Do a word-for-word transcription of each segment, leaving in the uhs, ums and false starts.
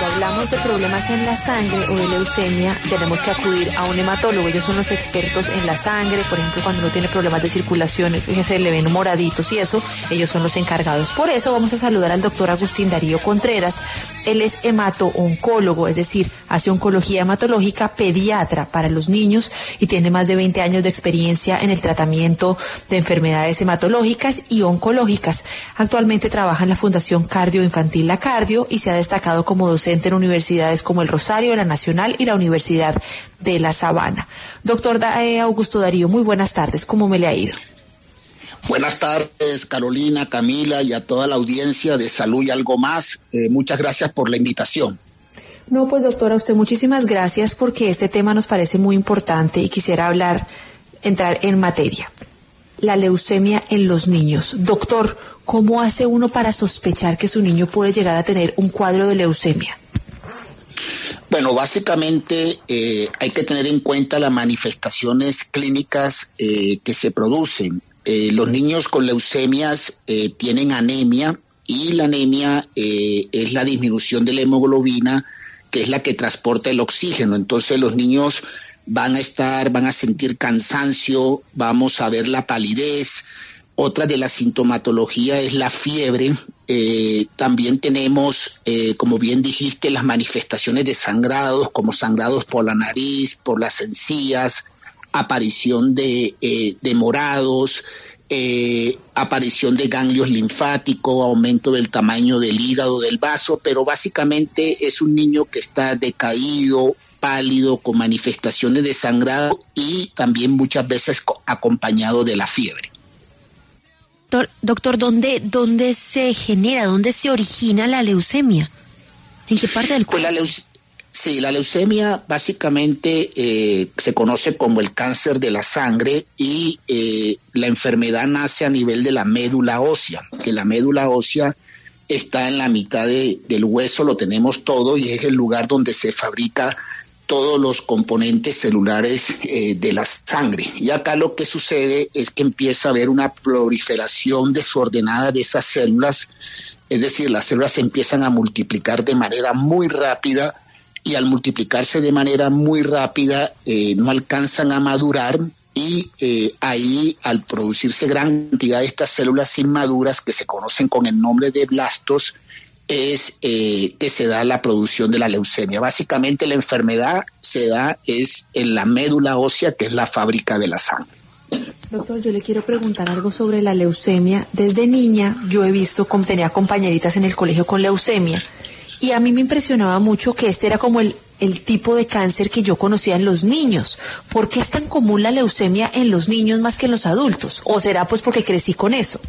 hablamos de problemas en la sangre o de leucemia, tenemos que acudir a un hematólogo. Ellos son los expertos en la sangre. Por ejemplo, cuando uno tiene problemas de circulación, que se le ven moraditos y eso, ellos son los encargados. Por eso vamos a saludar al doctor Agustín Darío Contreras. Él es hemato-oncólogo, es decir, hace oncología hematológica, pediatra para los niños y tiene más de veinte años de experiencia en el tratamiento de enfermedades hematológicas y oncológicas. Actualmente trabaja en la Fundación Cardio Infantil La Cardio y se ha destacado como docente en universidades como el Rosario, la Nacional y la Universidad de La Sabana. Doctor eh, Augusto Darío, muy buenas tardes. ¿Cómo me le ha ido? Buenas tardes, Carolina, Camila y a toda la audiencia de Salud y Algo Más. Eh, muchas gracias por la invitación. No, pues doctora, a usted muchísimas gracias porque este tema nos parece muy importante y quisiera hablar, entrar en materia. La leucemia en los niños. Doctor, ¿cómo hace uno para sospechar que su niño puede llegar a tener un cuadro de leucemia? Bueno, básicamente eh, hay que tener en cuenta las manifestaciones clínicas eh, que se producen. Eh, los niños con leucemias eh, tienen anemia y la anemia eh, es la disminución de la hemoglobina, que es la que transporta el oxígeno. Entonces los niños van a estar, van a sentir cansancio, vamos a ver la palidez. Otra de la sintomatología es la fiebre. Eh, también tenemos, eh, como bien dijiste, las manifestaciones de sangrados, como sangrados por la nariz, por las encías, aparición de, eh, de morados, eh, aparición de ganglios linfáticos, aumento del tamaño del hígado, del vaso, pero básicamente es un niño que está decaído, pálido, con manifestaciones de sangrado y también muchas veces acompañado de la fiebre. Doctor, doctor ¿dónde, dónde se genera, dónde se origina la leucemia? ¿En qué parte del cuerpo? Pues la leuc- sí, la leucemia básicamente eh, se conoce como el cáncer de la sangre y eh, la enfermedad nace a nivel de la médula ósea, que la médula ósea está en la mitad de, del hueso, lo tenemos todo y es el lugar donde se fabrica todos los componentes celulares eh, de la sangre. Y acá lo que sucede es que empieza a haber una proliferación desordenada de esas células, es decir, las células se empiezan a multiplicar de manera muy rápida y al multiplicarse de manera muy rápida eh, no alcanzan a madurar y eh, ahí al producirse gran cantidad de estas células inmaduras que se conocen con el nombre de blastos, es eh, que se da la producción de la leucemia. Básicamente la enfermedad se da es en la médula ósea, que es la fábrica de la sangre. Doctor, yo le quiero preguntar algo sobre la leucemia. Desde niña yo he visto como tenía compañeritas en el colegio con leucemia y a mí me impresionaba mucho que este era como el, el tipo de cáncer que yo conocía en los niños. ¿Por qué es tan común la leucemia en los niños más que en los adultos? ¿O será pues porque crecí con eso?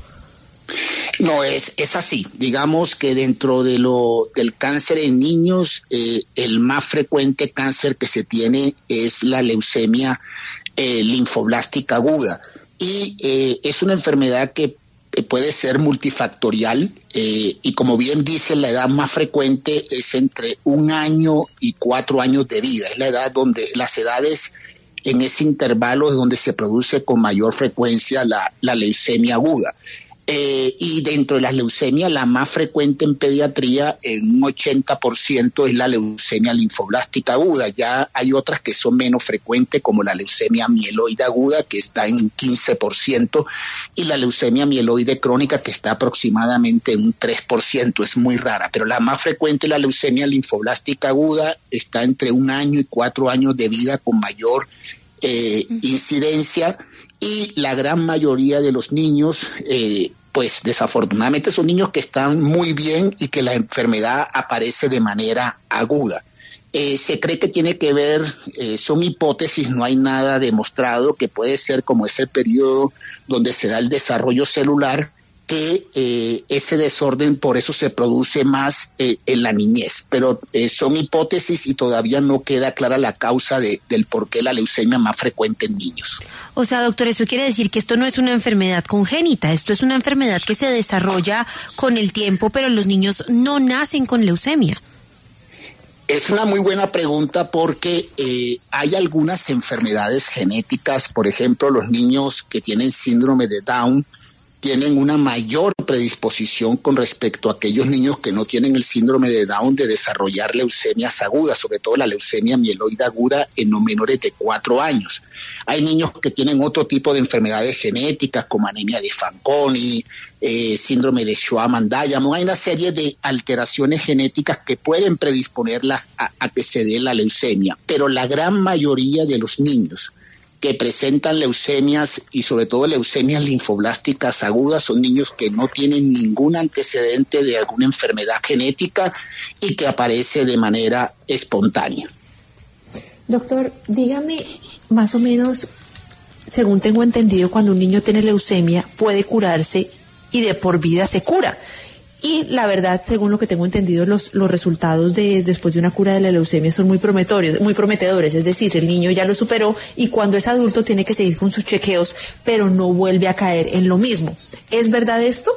No, es, es así. Digamos que dentro de lo del cáncer en niños, eh, el más frecuente cáncer que se tiene es la leucemia eh, linfoblástica aguda. Y eh, es una enfermedad que puede ser multifactorial eh, y como bien dice, la edad más frecuente es entre un año y cuatro años de vida. Es la edad donde las edades en ese intervalo es donde se produce con mayor frecuencia la, la leucemia aguda. Eh, y dentro de las leucemias, la más frecuente en pediatría, en un ochenta por ciento, es la leucemia linfoblástica aguda. Ya hay otras que son menos frecuentes, como la leucemia mieloide aguda, que está en quince por ciento, y la leucemia mieloide crónica, que está aproximadamente en un tres por ciento. Es muy rara, pero la más frecuente, la leucemia linfoblástica aguda, está entre un año y cuatro años de vida con mayor eh, incidencia, y la gran mayoría de los niños eh, pues desafortunadamente son niños que están muy bien y que la enfermedad aparece de manera aguda. Eh, se cree que tiene que ver, eh, son hipótesis, no hay nada demostrado, que puede ser como ese periodo donde se da el desarrollo celular, que eh, ese desorden por eso se produce más eh, en la niñez, pero eh, son hipótesis y todavía no queda clara la causa de, del por qué la leucemia es más frecuente en niños. O sea, doctor, eso quiere decir que esto no es una enfermedad congénita, esto es una enfermedad que se desarrolla con el tiempo, pero los niños no nacen con leucemia. Es una muy buena pregunta porque eh, hay algunas enfermedades genéticas, por ejemplo, los niños que tienen síndrome de Down, tienen una mayor predisposición con respecto a aquellos niños que no tienen el síndrome de Down de desarrollar leucemias agudas, sobre todo la leucemia mieloide aguda en los menores de cuatro años. Hay niños que tienen otro tipo de enfermedades genéticas como anemia de Fanconi, eh, síndrome de Schwab-Diamond. Hay una serie de alteraciones genéticas que pueden predisponerlas a, a que se dé la leucemia, pero la gran mayoría de los niños que presentan leucemias y sobre todo leucemias linfoblásticas agudas son niños que no tienen ningún antecedente de alguna enfermedad genética y que aparece de manera espontánea. Doctor, dígame más o menos, según tengo entendido, cuando un niño tiene leucemia puede curarse y de por vida se cura. Y la verdad, según lo que tengo entendido, los, los resultados de después de una cura de la leucemia son muy prometedores, muy prometedores. Es decir, el niño ya lo superó y cuando es adulto tiene que seguir con sus chequeos, pero no vuelve a caer en lo mismo. ¿Es verdad esto?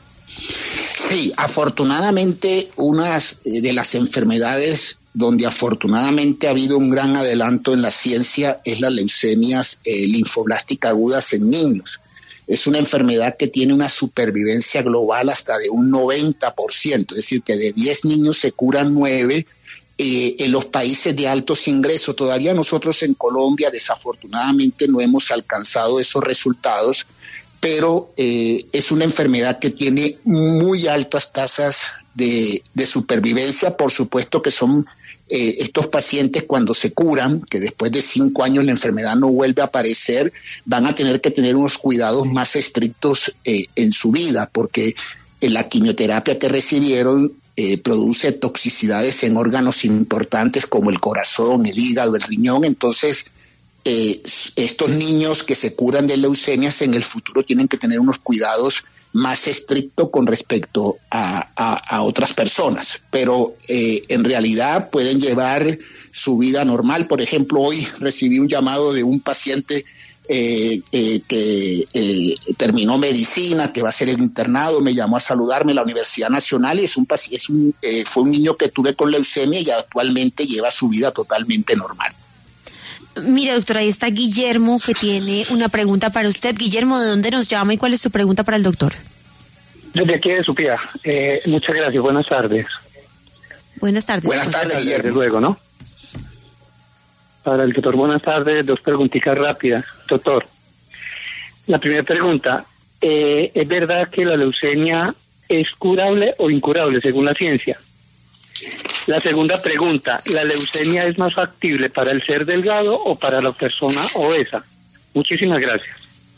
Sí, afortunadamente, una de las enfermedades donde afortunadamente ha habido un gran adelanto en la ciencia es las leucemias eh, linfoblásticas agudas en niños. Es una enfermedad que tiene una supervivencia global hasta de un noventa por ciento, es decir, que de diez niños se curan nueve eh, en los países de altos ingresos. Todavía nosotros en Colombia desafortunadamente no hemos alcanzado esos resultados, pero eh, es una enfermedad que tiene muy altas tasas de, de supervivencia. Por supuesto que son Eh, estos pacientes cuando se curan, que después de cinco años la enfermedad no vuelve a aparecer, van a tener que tener unos cuidados más estrictos eh, en su vida, porque eh, la quimioterapia que recibieron eh, produce toxicidades en órganos importantes como el corazón, el hígado, el riñón. Entonces eh, estos niños que se curan de leucemias en el futuro tienen que tener unos cuidados más estricto con respecto a, a, a otras personas, pero eh, en realidad pueden llevar su vida normal. Por ejemplo, hoy recibí un llamado de un paciente eh, eh, que eh, terminó medicina, que va a hacer el internado, me llamó a saludarme a la Universidad Nacional y es un, es un eh, fue un niño que tuve con leucemia y actualmente lleva su vida totalmente normal. Mira, doctora, ahí está Guillermo, que tiene una pregunta para usted. Guillermo, ¿de dónde nos llama y cuál es su pregunta para el doctor? Desde aquí de Supía. Eh, muchas gracias, buenas tardes. Buenas tardes. Buenas tardes, Guillermo. Desde luego, ¿no? Para el doctor, buenas tardes. Dos preguntitas rápidas. Doctor, la primera pregunta, eh, ¿es verdad que la leucemia es curable o incurable según la ciencia? La segunda pregunta, ¿la leucemia es más factible para el ser delgado o para la persona obesa? Muchísimas gracias.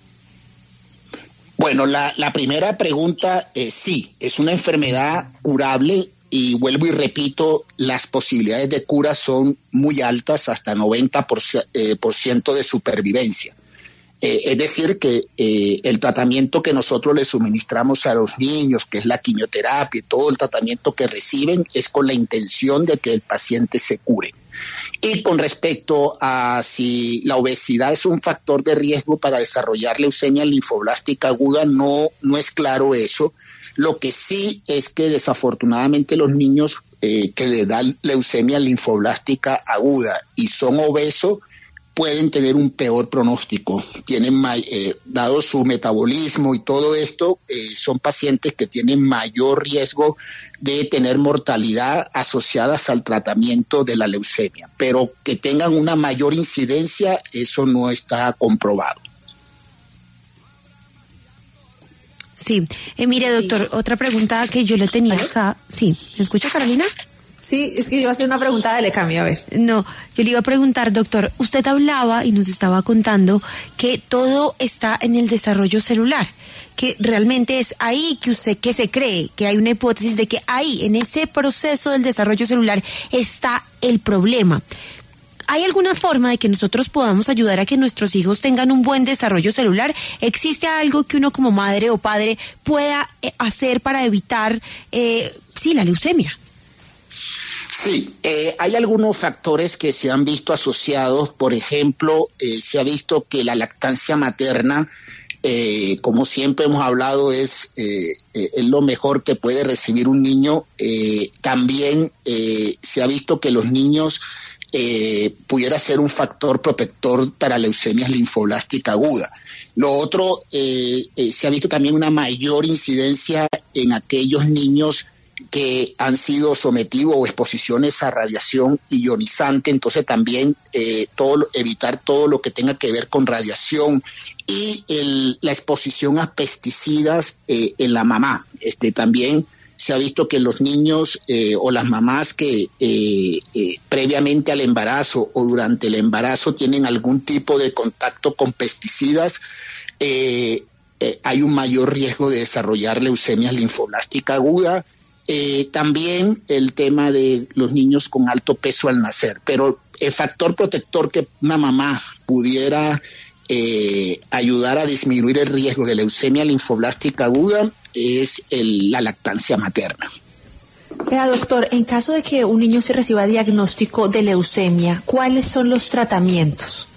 Bueno, la, la primera pregunta, eh, sí, es una enfermedad curable y vuelvo y repito, las posibilidades de cura son muy altas, hasta noventa por ciento de supervivencia. Eh, es decir, que eh, el tratamiento que nosotros le suministramos a los niños, que es la quimioterapia y todo el tratamiento que reciben, es con la intención de que el paciente se cure. Y con respecto a si la obesidad es un factor de riesgo para desarrollar leucemia linfoblástica aguda, no, no es claro eso. Lo que sí es que desafortunadamente los niños eh, que le dan leucemia linfoblástica aguda y son obesos, pueden tener un peor pronóstico. Tienen, eh, dado su metabolismo y todo esto, eh, son pacientes que tienen mayor riesgo de tener mortalidad asociadas al tratamiento de la leucemia, pero que tengan una mayor incidencia, eso no está comprobado. Sí, eh, mire, doctor, otra pregunta que yo le tenía acá. Sí, ¿me escucha, Carolina? Sí, es que yo iba a hacer una pregunta de Lecami, a ver. No, yo le iba a preguntar, doctor, usted hablaba y nos estaba contando que todo está en el desarrollo celular, que realmente es ahí que usted que se cree, que hay una hipótesis de que ahí, en ese proceso del desarrollo celular, está el problema. ¿Hay alguna forma de que nosotros podamos ayudar a que nuestros hijos tengan un buen desarrollo celular? ¿Existe algo que uno como madre o padre pueda eh, hacer para evitar, eh, sí, la leucemia? Sí, eh, hay algunos factores que se han visto asociados. Por ejemplo, eh, se ha visto que la lactancia materna, eh, como siempre hemos hablado, es, eh, eh, es lo mejor que puede recibir un niño. Eh, también eh, se ha visto que los niños eh, pudiera ser un factor protector para leucemia linfoblástica aguda. Lo otro, eh, eh, se ha visto también una mayor incidencia en aquellos niños que han sido sometidos o exposiciones a radiación ionizante, entonces también eh, todo, evitar todo lo que tenga que ver con radiación y el, la exposición a pesticidas eh, en la mamá. Este, también se ha visto que los niños eh, o las mamás que eh, eh, previamente al embarazo o durante el embarazo tienen algún tipo de contacto con pesticidas, eh, eh, hay un mayor riesgo de desarrollar leucemia linfoblástica aguda. Eh, también el tema de los niños con alto peso al nacer, pero el factor protector que una mamá pudiera eh, ayudar a disminuir el riesgo de leucemia linfoblástica aguda es el, la lactancia materna. Vea, doctor, en caso de que un niño se reciba diagnóstico de leucemia, ¿cuáles son los tratamientos?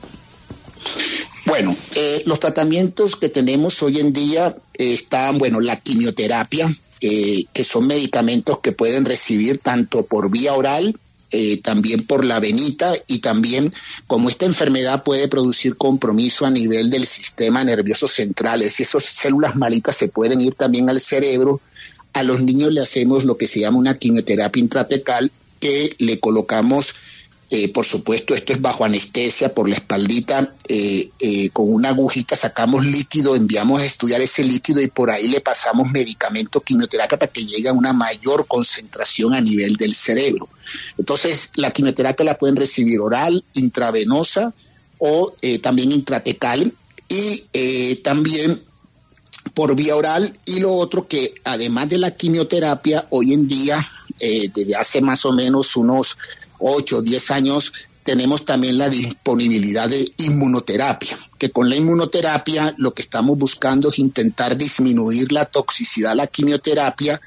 Bueno, eh, los tratamientos que tenemos hoy en día eh, están, bueno, la quimioterapia, eh, que son medicamentos que pueden recibir tanto por vía oral, eh, también por la venita, y también como esta enfermedad puede producir compromiso a nivel del sistema nervioso central, es decir, esas células malitas se pueden ir también al cerebro. A los niños le hacemos lo que se llama una quimioterapia intratecal, que le colocamos, eh, por supuesto, esto es bajo anestesia por la espaldita, eh, eh, con una agujita sacamos líquido, enviamos a estudiar ese líquido y por ahí le pasamos medicamento, quimioterapia, para que llegue a una mayor concentración a nivel del cerebro. Entonces, la quimioterapia la pueden recibir oral, intravenosa o eh, también intratecal, y eh, también por vía oral. Y lo otro, que además de la quimioterapia, hoy en día, eh, desde hace más o menos unos ocho o diez años, tenemos también la disponibilidad de inmunoterapia, que con la inmunoterapia lo que estamos buscando es intentar disminuir la toxicidad a la quimioterapia,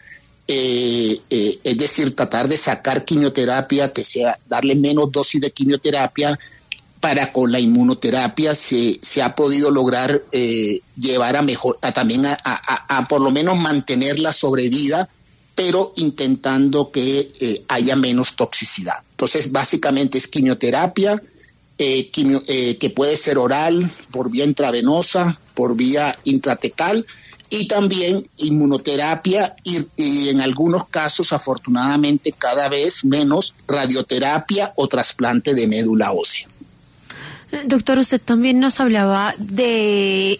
eh, eh, es decir, tratar de sacar quimioterapia, que sea darle menos dosis de quimioterapia, para con la inmunoterapia se, se ha podido lograr eh, llevar a mejor, a también a, a, a por lo menos mantener la sobrevida, pero intentando que eh, haya menos toxicidad. Entonces, básicamente es quimioterapia, eh, quimio, eh, que puede ser oral, por vía intravenosa, por vía intratecal, y también inmunoterapia y, y en algunos casos, afortunadamente, cada vez menos radioterapia o trasplante de médula ósea. Doctor, usted también nos hablaba de,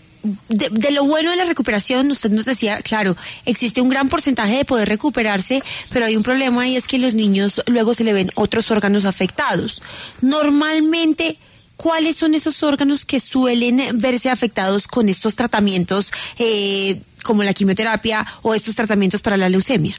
de, de lo bueno de la recuperación. Usted nos decía, claro, existe un gran porcentaje de poder recuperarse, pero hay un problema y es que los niños luego se le ven otros órganos afectados. Normalmente, ¿cuáles son esos órganos que suelen verse afectados con estos tratamientos, eh, como la quimioterapia o estos tratamientos para la leucemia?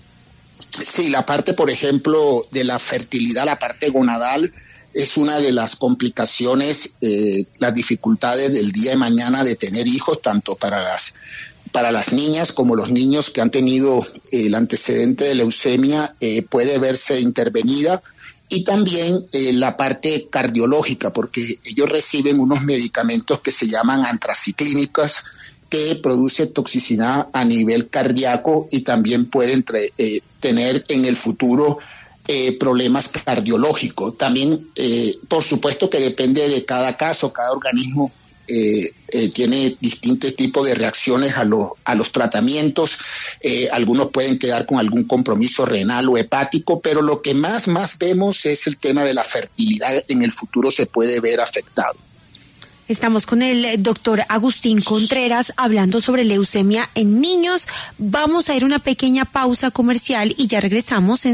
Sí, la parte, por ejemplo, de la fertilidad, la parte gonadal, es una de las complicaciones, eh, las dificultades del día de mañana de tener hijos, tanto para las para las niñas como los niños que han tenido eh, el antecedente de leucemia, eh, puede verse intervenida. Y también eh, la parte cardiológica, porque ellos reciben unos medicamentos que se llaman antraciclínicas, que produce toxicidad a nivel cardíaco y también pueden eh, tener en el futuro Eh, problemas cardiológicos. También, eh, por supuesto que depende de cada caso, cada organismo eh, eh, tiene distintos tipos de reacciones a, lo, a los tratamientos, eh, algunos pueden quedar con algún compromiso renal o hepático, pero lo que más, más vemos es el tema de la fertilidad, en el futuro se puede ver afectado. Estamos con el doctor Agustín Contreras hablando sobre leucemia en niños. Vamos a ir a una pequeña pausa comercial y ya regresamos. En...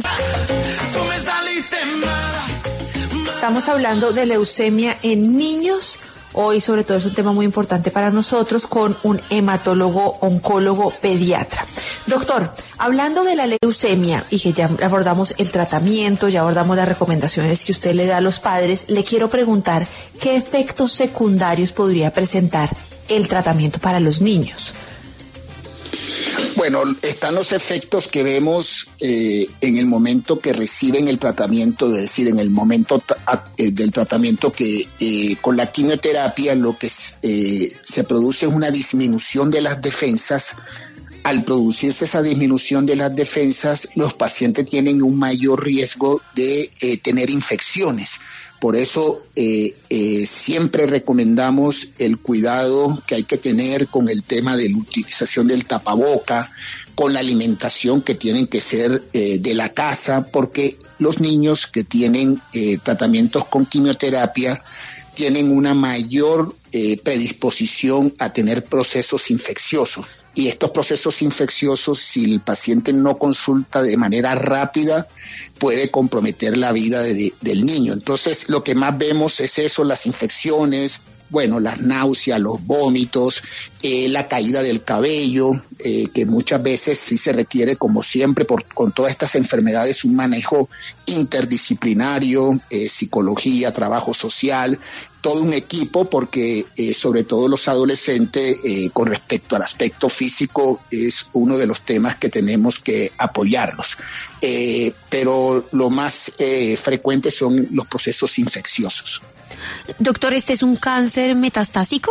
Estamos hablando de leucemia en niños. Hoy, sobre todo, es un tema muy importante para nosotros con un hematólogo oncólogo pediatra. Doctor, hablando de la leucemia y que ya abordamos el tratamiento, ya abordamos las recomendaciones que usted le da a los padres, le quiero preguntar qué efectos secundarios podría presentar el tratamiento para los niños. Bueno, están los efectos que vemos eh, en el momento que reciben el tratamiento, es decir, en el momento ta- del tratamiento que eh, con la quimioterapia lo que eh, se produce es una disminución de las defensas. Al producirse esa disminución de las defensas, los pacientes tienen un mayor riesgo de eh, tener infecciones. Por eso eh, eh, siempre recomendamos el cuidado que hay que tener con el tema de la utilización del tapaboca, con la alimentación que tienen que ser eh, de la casa, porque los niños que tienen eh, tratamientos con quimioterapia tienen una mayor eh, predisposición a tener procesos infecciosos. Y estos procesos infecciosos, si el paciente no consulta de manera rápida, puede comprometer la vida de, de, del niño. Entonces, lo que más vemos es eso, las infecciones, bueno, las náuseas, los vómitos, eh, la caída del cabello, eh, que muchas veces sí se requiere, como siempre, por, con todas estas enfermedades, un manejo interdisciplinario, eh, psicología, trabajo social, todo un equipo, porque eh, sobre todo los adolescentes, eh, con respecto al aspecto físico, es uno de los temas que tenemos que apoyarlos. Eh, pero lo más eh, frecuente son los procesos infecciosos. Doctor, ¿este es un cáncer metastásico?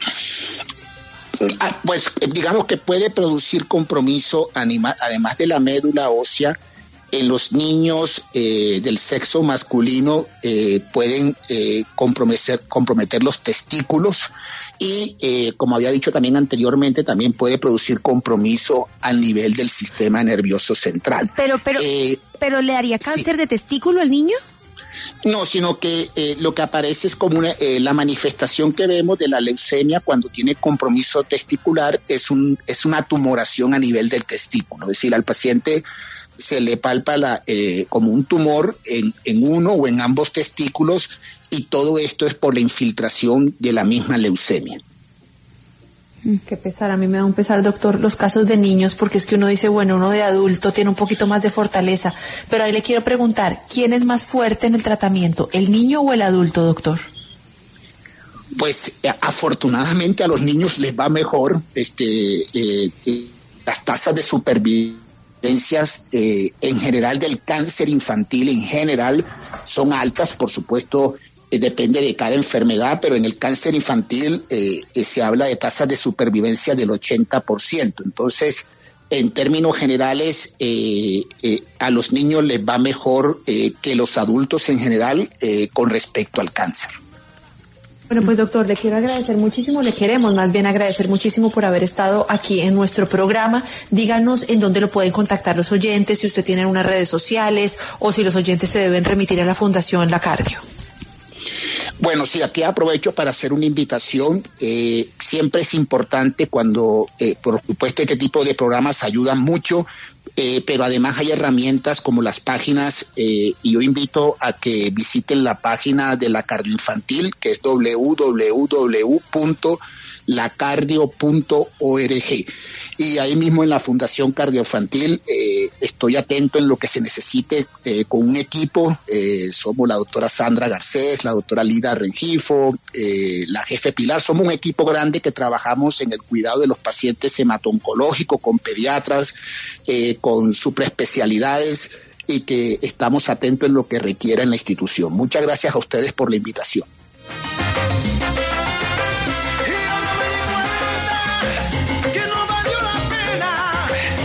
Ah, pues digamos que puede producir compromiso anima, además de la médula ósea. En los niños eh, del sexo masculino eh, pueden eh, comprometer, comprometer los testículos y, eh, como había dicho también anteriormente, también puede producir compromiso a nivel del sistema nervioso central. Pero, pero, eh, pero ¿le daría cáncer sí. de testículo al niño? No, sino que eh, lo que aparece es como una, eh, la manifestación que vemos de la leucemia cuando tiene compromiso testicular es, un, es una tumoración a nivel del testículo. Es decir, al paciente se le palpa la, eh, como un tumor en, en uno o en ambos testículos, y todo esto es por la infiltración de la misma leucemia. Qué pesar, a mí me da un pesar, doctor, los casos de niños, porque es que uno dice, bueno, uno de adulto tiene un poquito más de fortaleza, pero ahí le quiero preguntar, ¿quién es más fuerte en el tratamiento, el niño o el adulto, doctor? Pues eh, afortunadamente a los niños les va mejor, este, eh, eh, las tasas de supervivencias eh, en general del cáncer infantil en general son altas, por supuesto. Eh, depende de cada enfermedad, pero en el cáncer infantil eh, eh, se habla de tasas de supervivencia del ochenta por ciento. Entonces, en términos generales, eh, eh, a los niños les va mejor eh, que los adultos en general eh, con respecto al cáncer. Bueno, pues doctor, le quiero agradecer muchísimo, le queremos más bien agradecer muchísimo por haber estado aquí en nuestro programa. Díganos en dónde lo pueden contactar los oyentes, si usted tiene unas redes sociales o si los oyentes se deben remitir a la Fundación La Cardio. Bueno, sí, aquí aprovecho para hacer una invitación. Eh, siempre es importante cuando, eh, por supuesto, este tipo de programas ayudan mucho, eh, pero además hay herramientas como las páginas, eh, y yo invito a que visiten la página de la Cardioinfantil, que es doble u doble u doble u punto la cardio punto org. Y ahí mismo en la Fundación Cardioinfantil eh, estoy atento en lo que se necesite eh, con un equipo. Eh, somos la doctora Sandra Garcés, la doctora Lida Rengifo, eh, la jefe Pilar. Somos un equipo grande que trabajamos en el cuidado de los pacientes hemato-oncológicos, con pediatras, eh, con superespecialidades, y que estamos atentos en lo que requiera en la institución. Muchas gracias a ustedes por la invitación.